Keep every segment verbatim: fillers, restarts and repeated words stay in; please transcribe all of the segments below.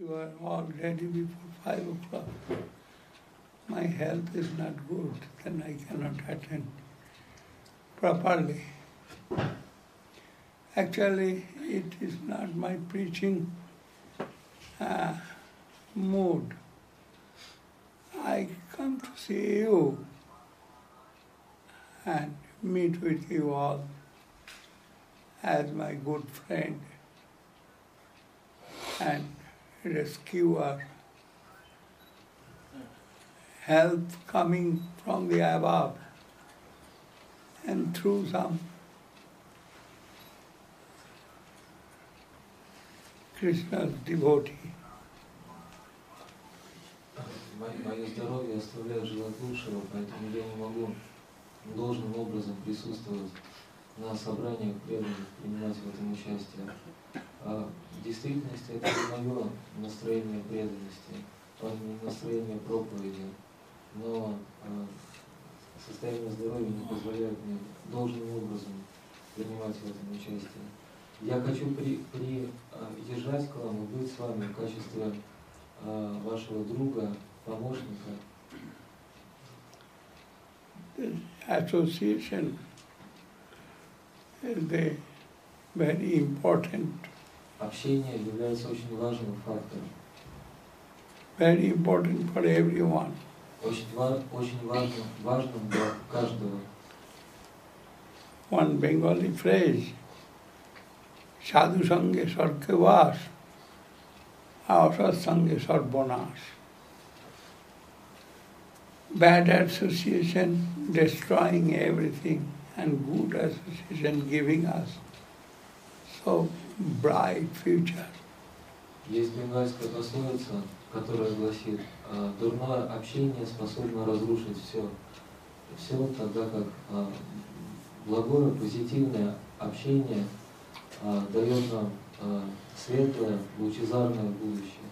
You are all ready before five o'clock. My health is not good, then I cannot attend properly. Actually, it is not my preaching uh, mood. I come to see you and meet with you all as my good friend and rescuer, help coming from the above and through some Krishna's devotee. Мое здоровье оставляет желать лучшего, поэтому я не могу должным образом присутствовать на собраниях преданных, принимать в этом участие. А в действительности это не мое настроение преданности, не настроение проповеди, но а, состояние здоровья не позволяет мне должным образом принимать в этом участие. Я хочу при, приезжать к вам и быть с вами в качестве а, вашего друга, помощника. The association is the very important. Общение является очень важным фактором. Very important for everyone. Очень, очень важным, важным для каждого. One Bengali phrase, sadhu sange sarke vas, asat sange sarbonas. Bad association destroying everything, and good association giving us so bright future. Есть бенгальская пословица, которая гласит, дурное общение способно разрушить все. Все тогда как благое, позитивное общение дает нам светлое, лучезарное будущее.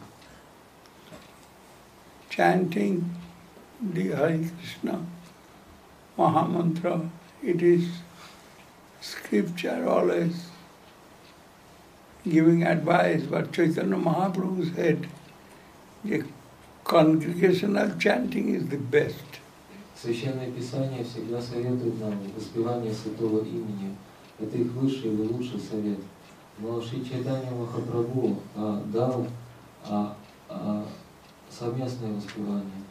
Chanting the Hare Krishna Mahamantra, it is scripture always giving advice, but Chaitanya Mahaprabhu said, the congregational chanting is the best. Священное Писание всегда советует нам воспевание святого имени. Это их высший или лучший совет. Но Шри Чайтанья Махапрабху а, дал а, а, совместное воспевание.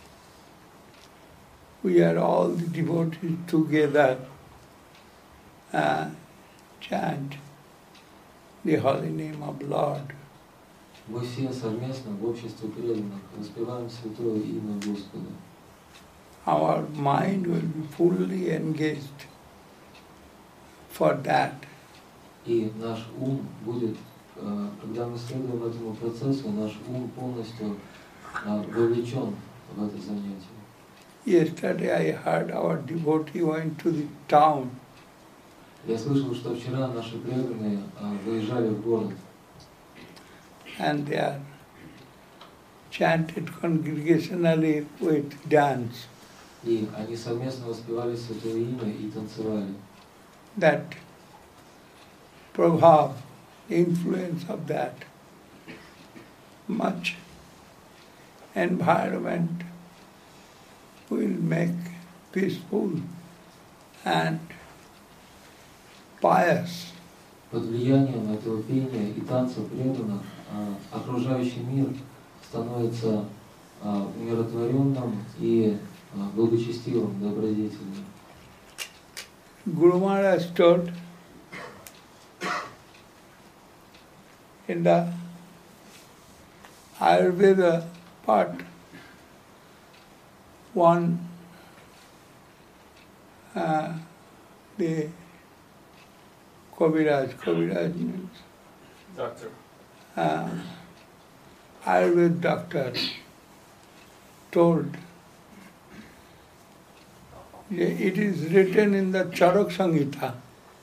We are all the devotees together uh, chant the holy name of Lord. Мы все совместно в обществе преданных воспеваем святое имя Господа. Our mind will be fully engaged for that. И наш ум будет, когда мы следуем этому процессу, наш ум полностью вовлечен в это занятие. Yesterday I heard our devotee went to the town. Я слышал, что вчера наши преданные выезжали в город. And they are chanted congregationally with dance. И они совместно воспевали святое имя и танцевали. That prabhav, influence of that, much environment will make peaceful and pious. Под влиянием этого пения и танца преданных окружающий мир становится умиротворенным и благочестивым, добродетельным. Guru Maharaj told in the Ayurveda part one, uh, the Kaviraj, Kaviraj means Doctor. Uh, Ayurveda doctor told, it is written in the Charak Samhita,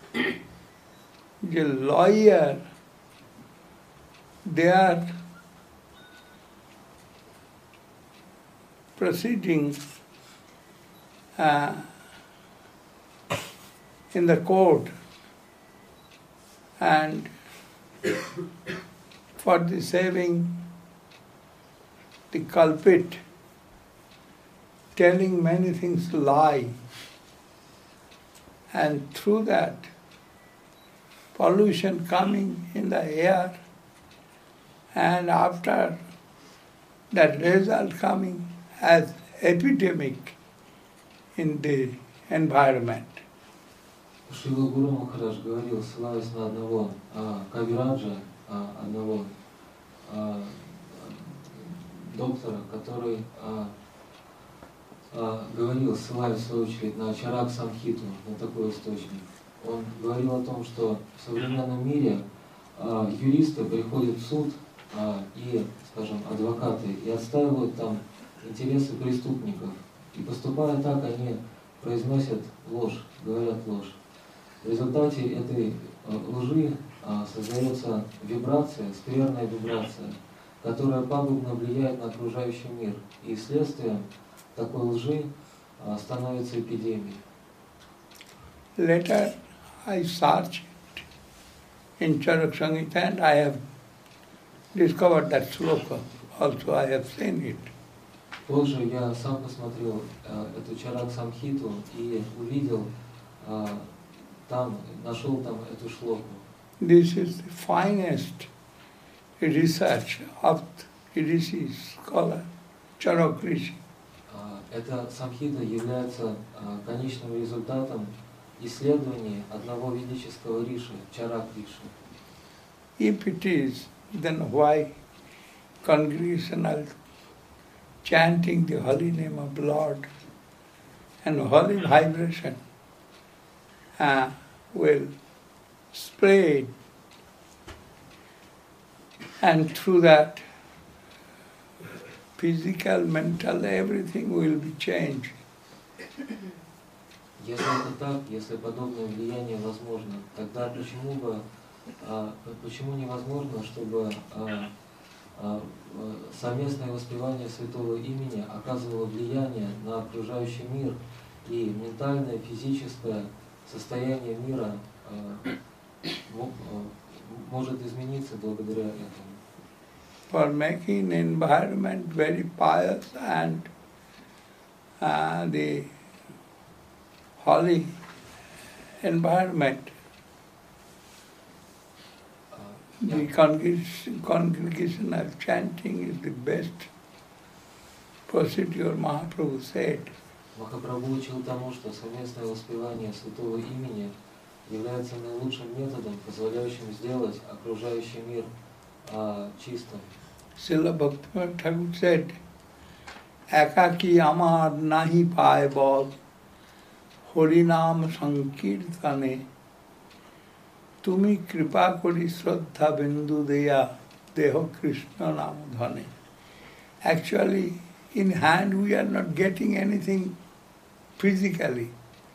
the lawyer, they are proceeding uh, in the court and for the saving the culprit, telling many things lie, and through that pollution coming in the air, and after that result coming as epidemic in the environment. Шрила Гуру Махарадж говорил, ссылаясь на одного а, Кавираджа, а, одного а, доктора, который а, а, говорил, ссылаясь в свою очередь на Чарак Самхиту, на такой источник. Он говорил о том, что в современном мире а, юристы приходят в суд а, и, скажем, адвокаты, и отстаивают там интересы преступников. И поступая так, они произносят ложь, говорят ложь. В результате этой лжи а, создается вибрация, скверная вибрация, которая пагубно влияет на окружающий мир. И следствием такой лжи а, становится эпидемией. Later I searched in Charak Samhita and I have discovered that sloka. Also I have seen it. Позже я сам посмотрел а, эту Чарак Самхиту и увидел, а, там, нашел там эту шлоку. This is the finest research of the Rishi scholar, Charak Rishi. А, эта Самхита является а, конечным результатом исследований одного ведического риши, Чарак Риши. If it is, then why congregational chanting the holy name of Lord and holy vibration uh, will spread, and through that physical, mental, everything will be changed. Если это так, если подобное влияние возможно, тогда почему бы, а, почему невозможно, чтобы а, а, совместное воспевание святого имени оказывало влияние на окружающий мир, и ментальное, физическое состояние мира а, может измениться благодаря этому. For making environment very pious and uh, the holy environment, the congregation, congregational chanting is the best procedure, Mahaprabhu said. Махапрабху учил тому, что совместное воспевание святого имени является наилучшим методом, позволяющим сделать окружающий мир а, чистым. Srila Bhaktivinoda Thakur said, Ekaki amar nahi paye bol, Harinam sankirtane, Tumi kripa kori shraddha bindu deya, Deho Krishna nam dhane. Actually, in hand we are not getting anything physically.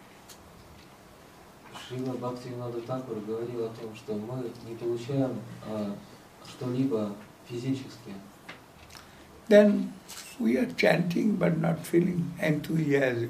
Шрила Бхактивинода Тхакур говорил о том, что мы не получаем а, что-либо физически. Then we are chanting but not feeling enthusiasm.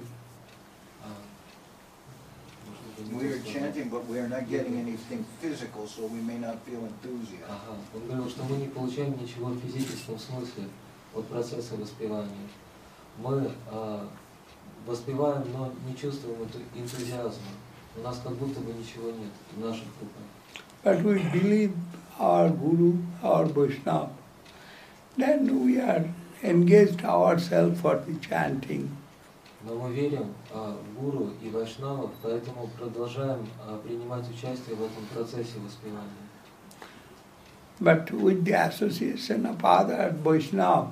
We are chanting, but we are not getting anything physical, so we may not feel enthusiasm. Ага. Он говорил, что мы не получаем ничего в физическом смысле от процесса воспевания. Мы а, воспеваем, но не чувствуем энтузиазма. У нас как будто бы ничего нет в наших руках. But we believe our Guru, our Vaishnava. Then we are engaged ourselves for the chanting. Но мы верим а, в Гуру и Вайшнавов, поэтому продолжаем а, принимать участие в этом процессе воспевания. But with the association of other Vaishnava,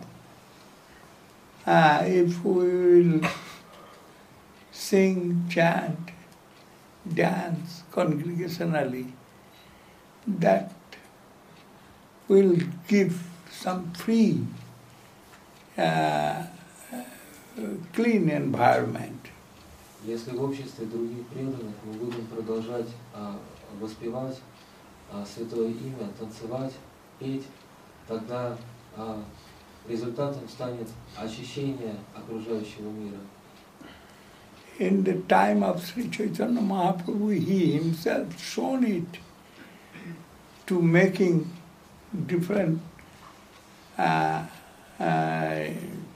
uh, if we will sing, chant, dance congregationally, that will give some free, uh, clean environment. Если в обществе других преданных мы будем продолжать а, воспевать а, святое имя, танцевать, петь, тогда а, результатом станет очищение окружающего мира. In the time of Sri Chaitanya Mahaprabhu, he himself shown it to making different uh, uh,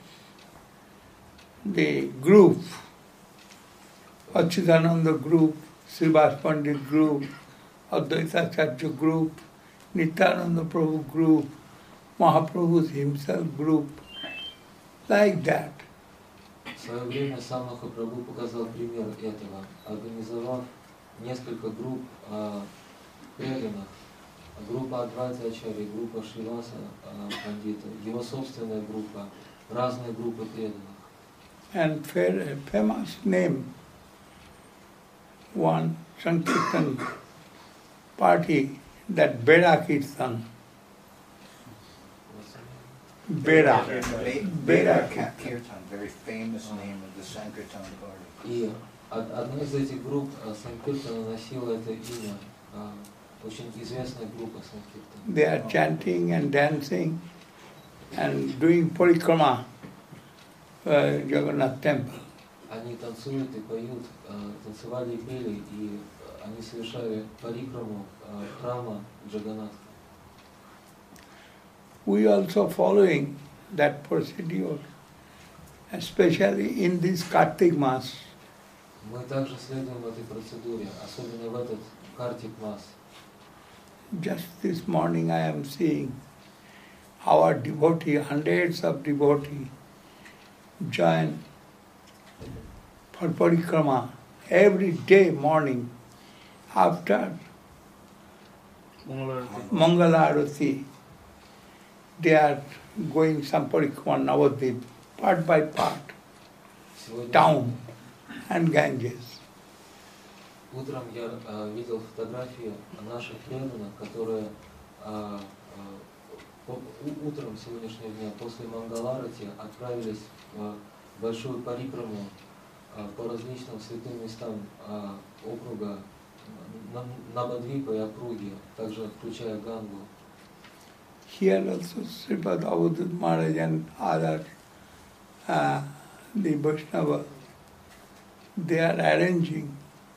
the group, Achyutananda group, Srivas Pandit group, Advaita Acharya group, Nityananda Prabhu group, Mahaprabhu himself group, like that. В свое время сам Махапрабху показал пример этого, организовав несколько групп а, преданных. Группа Адвайта Ачарьи, группа Шриваса а, Пандита, его собственная группа, разные группы преданных. And fair, famous name, one Sankirtan party, that Beda Kirtan. Beda. Beda Kirtan, very famous name of the Sankirtan party. И од- одна из этих групп а, Санкиртана носила это имя, а, очень известная группа Санкиртана. They are chanting and dancing and doing parikrama, uh, Jagannath temple. Они танцуют и поют, а, танцевали и пели, и они совершали парикраму а, храма Джаганнатха. We also following that procedure, especially in this Kartik Mas. Мы также следуем этой процедуре, особенно в этот Картик Мас. Just this morning I am seeing our devotee, hundreds of devotee join for parikrama every day morning after Mangala Arati. They are going some parikrama Navadvip, part by part, Сегодня town and Ganges. утром я а, видел фотографии наших преданных, которые а, а, по- у- утром сегодняшнего дня после Мангаларати отправились в большую парикраму а, по различным святым местам а, округа На- Навадвипа и округи, также включая Гангу. Here also Sripad Avadut Maharaj and other uh, the Vaishnava, they are arranging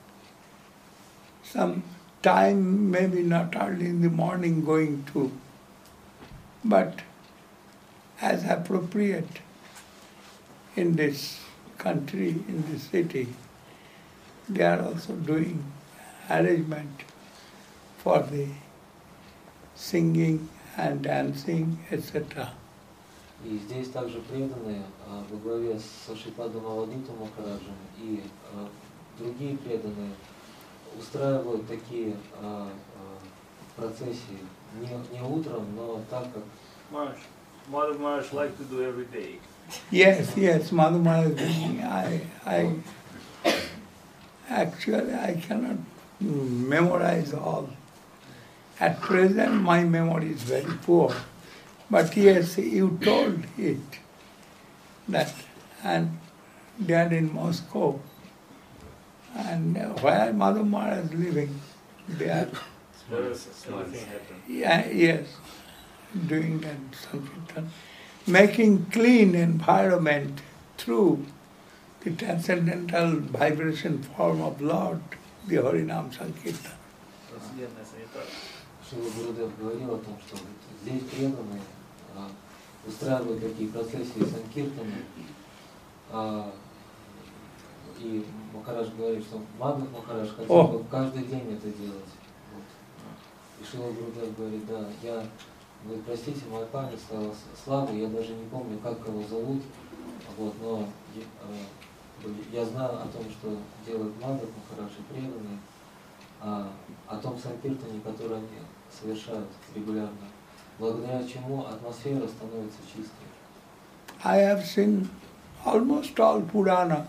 some time, maybe not early in the morning going to, but as appropriate in this country, in this city, they are also doing arrangement for the singing and dancing, et cetera. И здесь также преданные а, во главе с Шрипадом Авадутом Махараджем и а, другие преданные устраивают такие а, а, процессии не, не утром, но так как Marsh, Madhav Marsh like to do every day. Yes, yes, Madhu Maharaj, I, I, actually I cannot memorize all. At present my memory is very poor. But yes, you told it, that, and they are in Moscow, and where Madhu Maharaj is living, they are, Nothing happened. yeah, yes, doing that Sankirtan, making clean environment through the transcendental vibration form of Lord, the Harinam Sankirtan. Повседневная санитария. Шрила Гурудев говорил о том, что вот здесь преданные а, устраивают такие процессии Санкиртана, а, и Махарадж говорит, что Мадхав Махарадж хотел О. бы каждый день это делать. Вот. И Шрила Гурудев говорит, да, я, говорит, простите, моя память стала с- слабой, я даже не помню, как кого зовут, вот, но я, а, я знаю о том, что делает Мадхав Махарадж и преданные, а, о том Санкиртане, который они совершают регулярно, благодаря чему атмосфера становится чистой. I have seen almost all Purana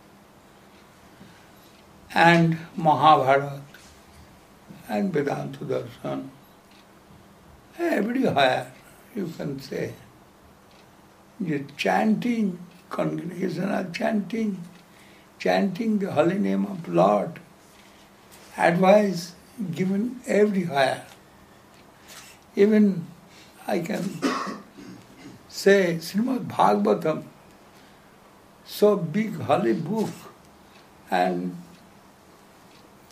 and Mahabharata and Vedanta Darshan. Everywhere you can say, the chanting, congregation are chanting, chanting the holy name of Lord, advice given everywhere. Even I can say Srimad Bhagavatam, so big holy book, and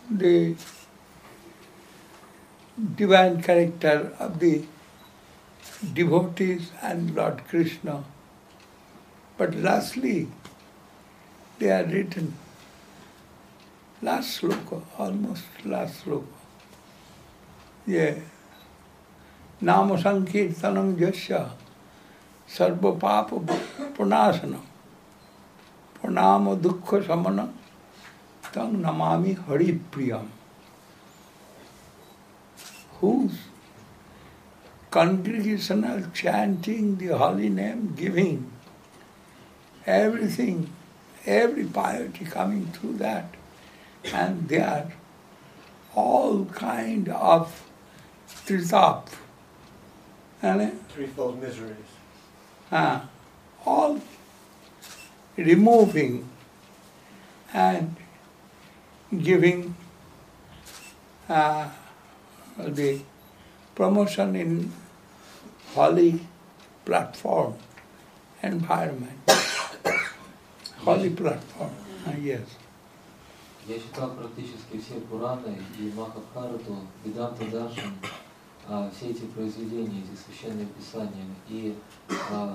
the divine character of the devotees and Lord Krishna. But lastly, they are written, last sloka, almost last sloka. Yeah. Nama sankirtanam jasya sarva papa pranasana pranama dukkha samana tang namami hari priyam. Whose congregational chanting the holy name, giving everything, every piety coming through that, and they are all kind of tritap, and threefold miseries. uh, all removing and giving uh, the promotion in holy platform environment. Holy platform, uh, yes. Я читал практически все Пураны и Махабхарату, Веданта Даршан, а, все эти произведения, эти священные писания, и а,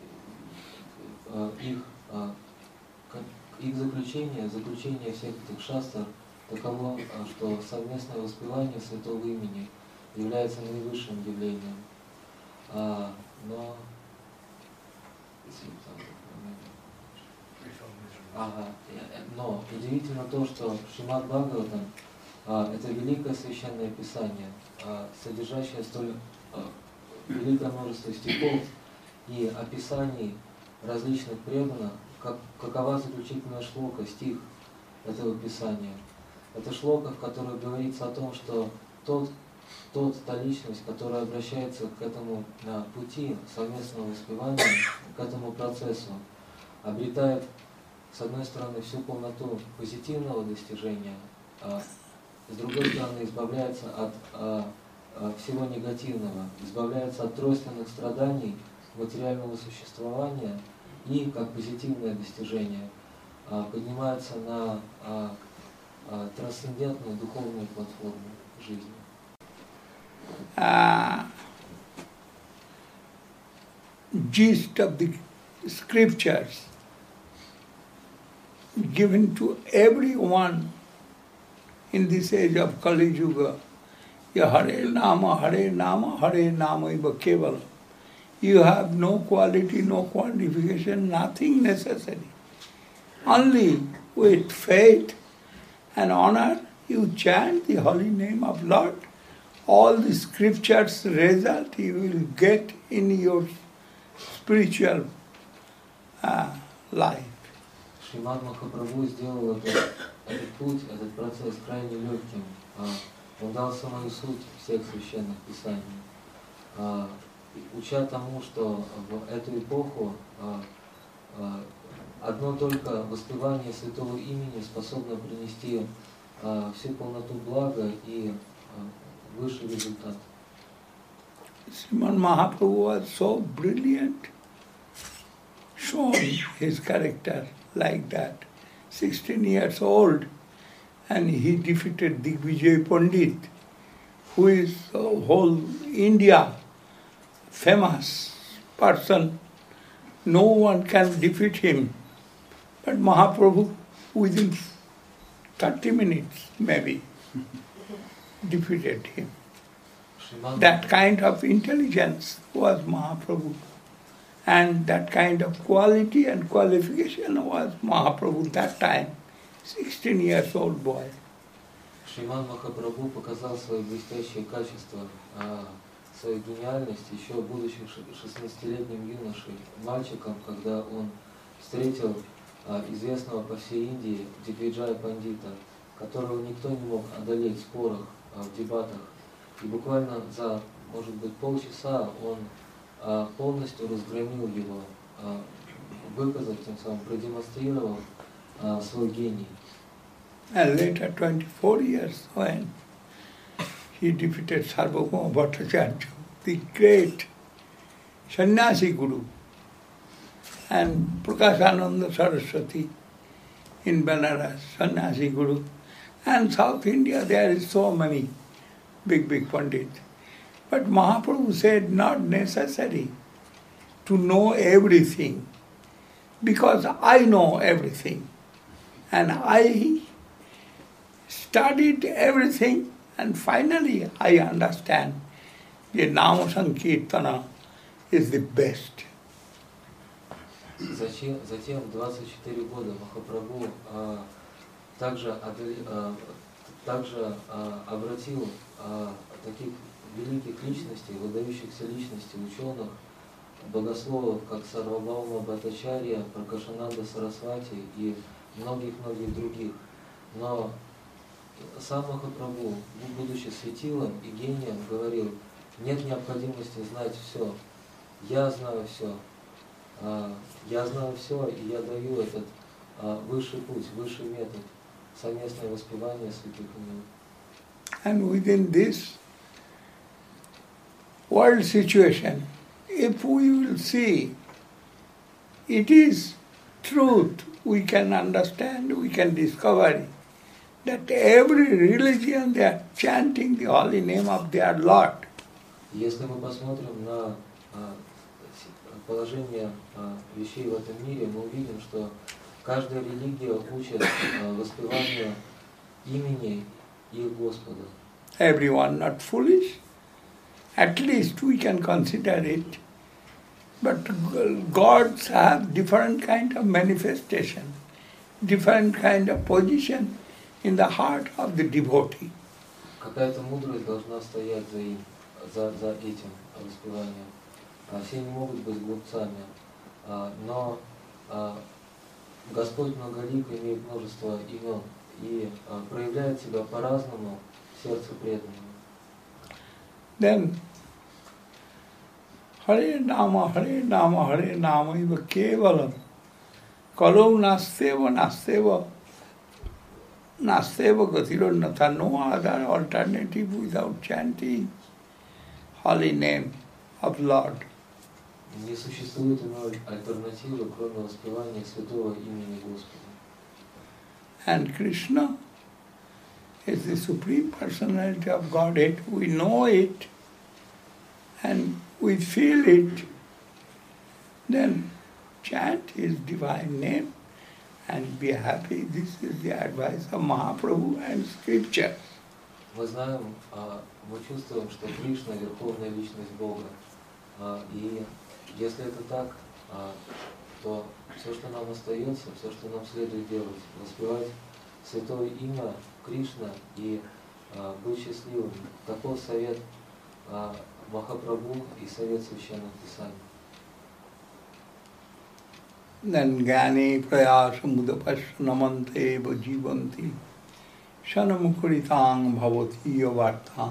а, их, а, их заключение, заключение всех этих шастр таково, а, что совместное воспевание святого имени является наивысшим явлением. А, но Ага. Но удивительно то, что Шримад Бхагаватам а, это великое священное писание, а, содержащее столь а, великое множество стихов и описаний различных преданных, как, какова заключительная шлока, стих этого писания. Это шлока, в которой говорится о том, что тот, тот, та личность, которая обращается к этому а, пути совместного воспевания, к этому процессу, обретает с одной стороны всю полноту позитивного достижения, а с другой стороны избавляется от а, а, всего негативного, избавляется от тройственных страданий материального существования и, как позитивное достижение, а, поднимается на а, а, трансцендентную духовную платформу жизни. Uh, gist of the scriptures given to everyone in this age of Kali Yuga. Ya Hare Nama, Hare Nama, Hare Nama Iva Kevala. You have no quality, no qualification, nothing necessary. Only with faith and honor you chant the holy name of Lord. All the scriptures result you will get in your spiritual uh, life. Шримад Махапрабху сделал этот, этот путь, этот процесс крайне легким. Он дал самую суть всех священных писаний. Уча тому, что в эту эпоху одно только воспевание святого имени способно принести всю полноту блага и высший результат. Srimad Mahaprabhu was so brilliant, shown his character like that, sixteen years old, and he defeated Digvijay Pandit, who is a whole India famous person. No one can defeat him. But Mahaprabhu, within thirty minutes maybe, defeated him. That kind of intelligence was Mahaprabhu. And that kind of quality and qualification was Mahaprabhu that time, sixteen years old boy. Шримад Махапрабху показал свои блестящие качества, свою гениальность еще будучи шестнадцатилетним юношей, мальчиком, когда он встретил известного по всей Индии Дигвиджая Пандита, которого никто не мог одолеть в спорах, в дебатах. И буквально за, может быть, полчаса он полностью разгромил его, выказав тем самым, продемонстрировав свой гений. And later, twenty-four years, when he defeated Sarvabhauma Bhattacharya, the great sannyasi guru, and Prakashananda Saraswati in Benares, sannyasi guru, and South India there is so many big, big pandits. But Mahaprabhu said not necessary to know everything, because I know everything. And I studied everything, and finally I understand that Nama Sankirtana is the best. Зачем, затем в двадцать четыре года Махапрабху а, также, одоле- а, также а, обратил а, таких великих личностей, выдающихся личностей, ученых, богословов, как Сарвабаума Бхаттачарья, Пракашананда Сарасвати и многих-многих других. Но сам Махапрабху, будучи светилом и гением, говорил, нет необходимости знать все. Я знаю все. Я знаю все, и я даю этот высший путь, высший метод, совместное воспевание святых имен. And within this world situation, if we will see, it is truth, we can understand, we can discover that every religion they are chanting the holy name of their Lord. Если мы посмотрим на а, положение а, вещей в этом мире, мы увидим, что каждая религия учит а, воспеванию имени их Господа. Everyone not foolish, at least we can consider it. But gods have different kind of manifestation, different kind of position in the heart of the devotee. Какая-то мудрость должна стоять за, им, за, за этим воспеванием. А все не могут быть глупцами, а, но а, Господь многолик, имеет множество имен и а, проявляет себя по-разному в сердце преданного. Then Hare Nama, Hare Nama, Hare Nama, iva kevalam. Kalau nasteva, nasteva, nasteva gatirannatha. No other alternative without chanting holy name of Lord. Не существует иной альтернативы, кроме воспевания святого имени Господа. And Krishna is the Supreme Personality of Godhead. We know it and we feel it. Then chant His divine name and be happy. This is the advice of Mahaprabhu and Scripture. Мы знаем, мы чувствуем, что Кришна – верховная личность Бога. И если это так, то все, что нам остается, все, что нам следует делать, воспевать святое имя Кришна и быть счастливым. Таков совет Махапрабху и совет священных писаний. Then Gyani Prayasa Mudapasya Namante Vajivanti Shanamukuritang Bhavati Yavartang.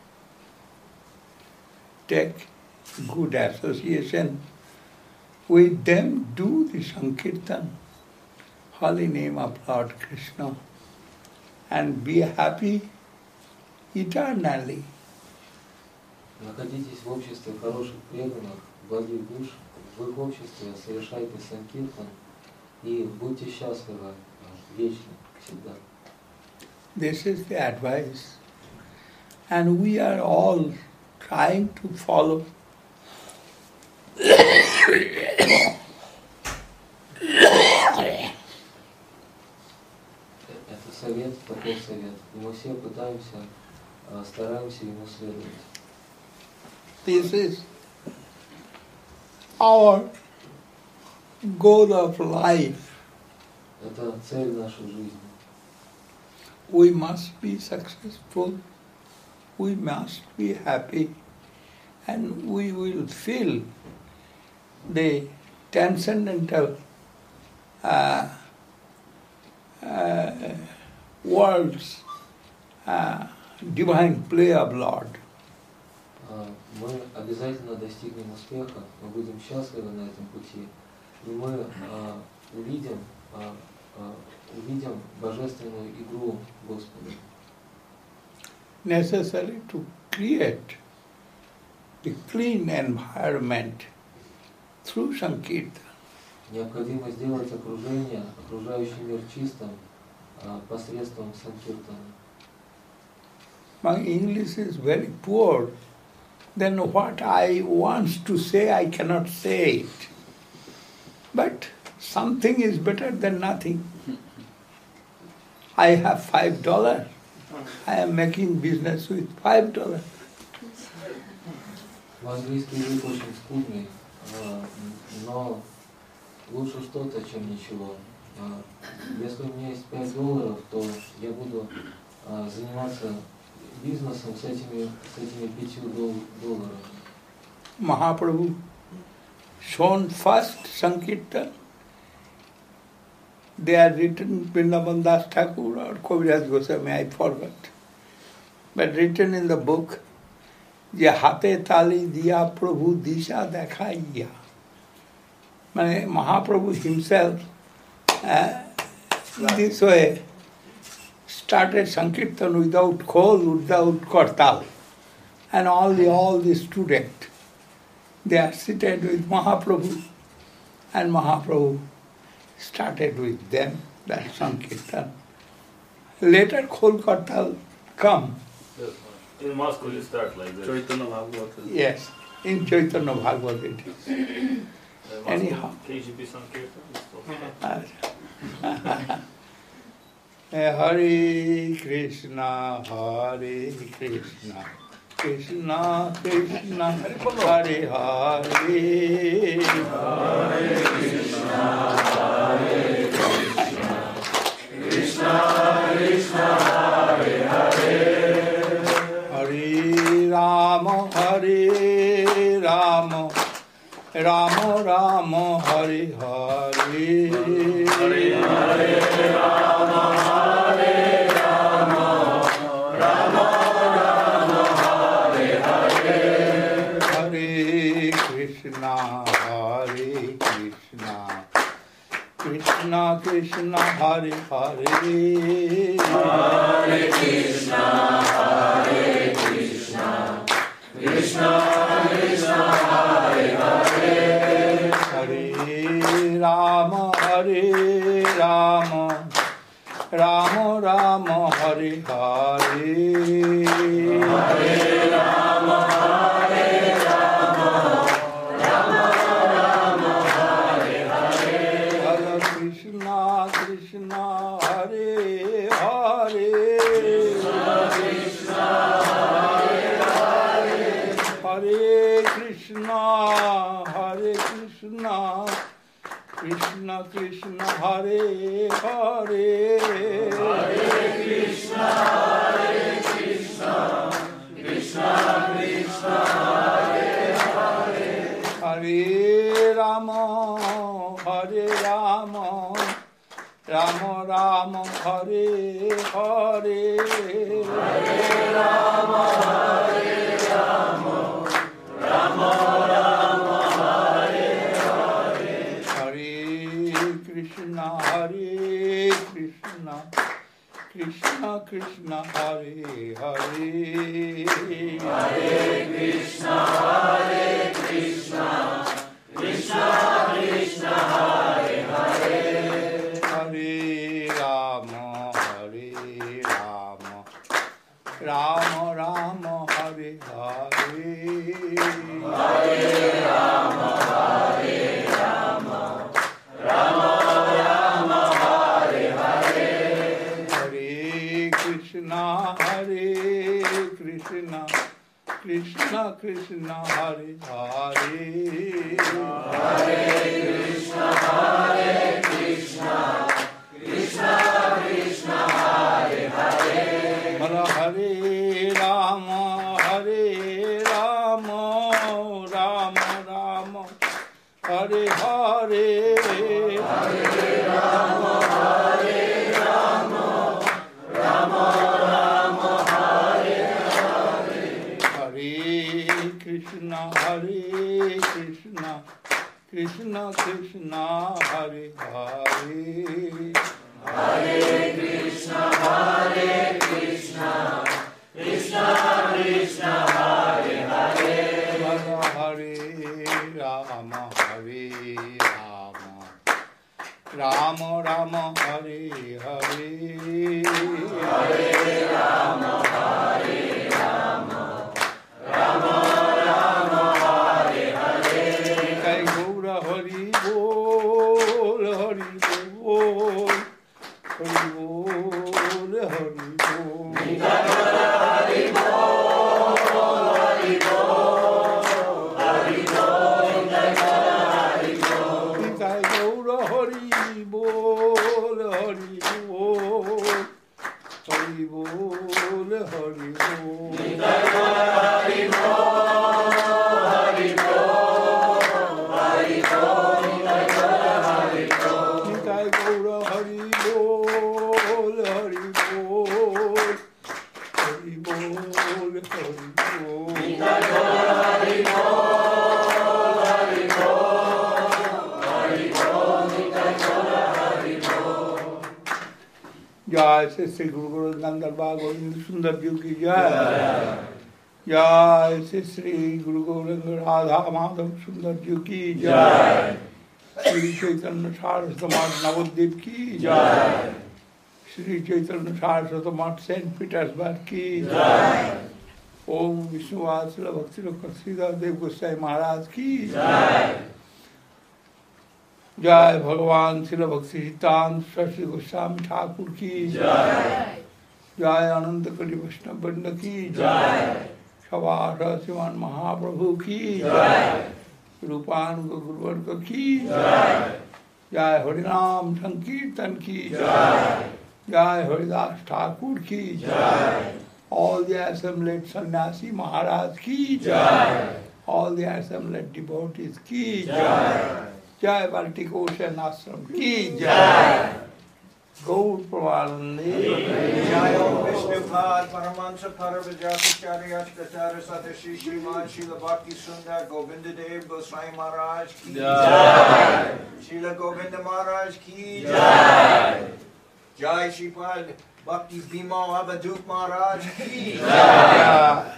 Take good association with them, do the Sankirtan, holy name of Lord Krishna, and be happy eternally. Находитесь в обществе хороших преданных, благих душ, в их обществе совершайте санкиртан и будьте счастливы вечно, всегда. This is the advice, and we are all trying to follow. Это совет, такой совет. И мы все пытаемся, стараемся ему следовать. This is our goal of life. Это цель нашей жизни. We must be successful, we must be happy, and we will feel the transcendental uh, uh, world's uh, divine play of Lord. Мы обязательно достигнем успеха, мы будем счастливы на этом пути, и мы а, увидим, а, а, увидим божественную игру Господа. Necessary to create the clean environment through Sankirtan. Необходимо сделать окружение, окружающий мир чистым а, посредством Санкиртана. My English is very poor, then what I want to say, I cannot say it. But something is better than nothing. I have five dollars. I am making business with five dollars. По-английски язык очень скудный, но лучше что-то, чем ничего. Если у меня есть пять долларов, то я буду заниматься бизнесом с этими, с этими пятью долларами. Mahaprabhu shown first Sankirtan. They are written Vrindavan Das Thakur or Kaviraj Goswami, I forgot. But written in the book, যে হাতে তালি দিয়া প্রভু দিশা দেখাইয়া, মানে Mahaprabhu himself uh, this way started Sankirtan without khol, without kortal, and all the all the students, they are seated with Mahaprabhu, and Mahaprabhu started with them that Sankirtan. Later khol kortal come. In Moscow you start like that. Chaitanya Bhagavata. Yes, in Chaitanya Bhagavata it is. Uh, Anyhow. K G B Sankirtan is also. Hare Krishna, Hare Krishna, Krishna Krishna, Hare Hare, Hare Krishna, Hare Krishna, Krishna Krishna, Hare Hare, Hare Rama, Hare Rama, Rama Rama, Hare Hare, Hare Hare Rama, Hare Rama, Rama Rama, Hare Hare, Hare Krishna, Hare Krishna, Krishna Krishna, Hare Hare, Hare Krishna, Hare Krishna, Krishna Krishna, Hare Hare, Hare Rama, Hare Rama, Rama Rama, Hare Hare, Hare Rama, Hare Rama, Rama Rama, Hare Hare, Hare Krishna, Krishna, Hare Hare, Krishna, Hare Hare, Hare Krishna, Hare Krishna, Krishna Krishna, Hare Hare, Hare Krishna, Hare Krishna, Krishna Krishna, Hare Hare, Hare Rama, Hare Rama, Rama Rama, Hare Hare, Hare Rama, Hare Rama, Rama Rama, Hare Hare, Hare Krishna, Hare Krishna, Krishna Krishna, Hare Hare, Hare Krishna, Hare Krishna, Krishna Krishna, Hare Hare, Hare Rama, Hare Rama, Rama Rama, Hare Hare, Hare Rama, Hare Rama, Rama Rama, Hare Hare, Hare Krishna, Hare Krishna, Krishna Krishna, Hare Hare, Hare Krishna, Hare Krishna, Krishna Krishna, Hare Hare, Hare Hare Rama, Hare Rama, Rama Rama, Hare Hare, Hare Rama, Hare Rama, Rama Rama, Hare Hare, Hare Krishna, Hare Krishna, Krishna Krishna, Hare Hare, Hare Krishna, Hare Krishna, Krishna Krishna, Hare Hare, Hare Hare Rama, Hare Rama, Rama Rama, Hare Hare, Hare Rama, Hare Rama, Rama Rama, जय श्री श्री गुरु गोरखनाथ दरबार गोविंद सुंदर जी की जय। जय श्री श्री गुरु गोरख राधा माधव सुंदर जी की जय। श्री चैतन्य सारस्वत मठ नवद्वीप की जय। श्री चैतन्य सारस्वत मठ सेंट पीटर्सबर्ग की जय। ओम विष्णुवासल भक्ति श्रीधर देव गोसाई महाराज की जय। जय भगवान श्री भक्ति सिद्धांत सरस्वती गोस्वामी ठाकुर की जय। जय अनंत कली वैष्णव वृंद की जय। सवार श्रीमान महाप्रभु की जय। रूपानुग गुरुवर्ग की जय। जय हरिनाम संकीर्तन की जय। जय हरिदास ठाकुर की जय। All the assembled sannyasi Maharaj की जय। All the assembled devotees की जय। जय बाल्टिक ओशन आश्रम की जय। गौर प्रमानंदे जय ओम विष्णुपाद परमहंस परमव्यासाचार्य अष्टाचार्य सत श्री श्रीमान श्रील भक्ति सुंदर गोविंद देव गोसाई महाराज की जय। श्रील गोविंद महाराज की जय। जय श्रीपाद भक्ति भीमा अवधूत महाराज की जय।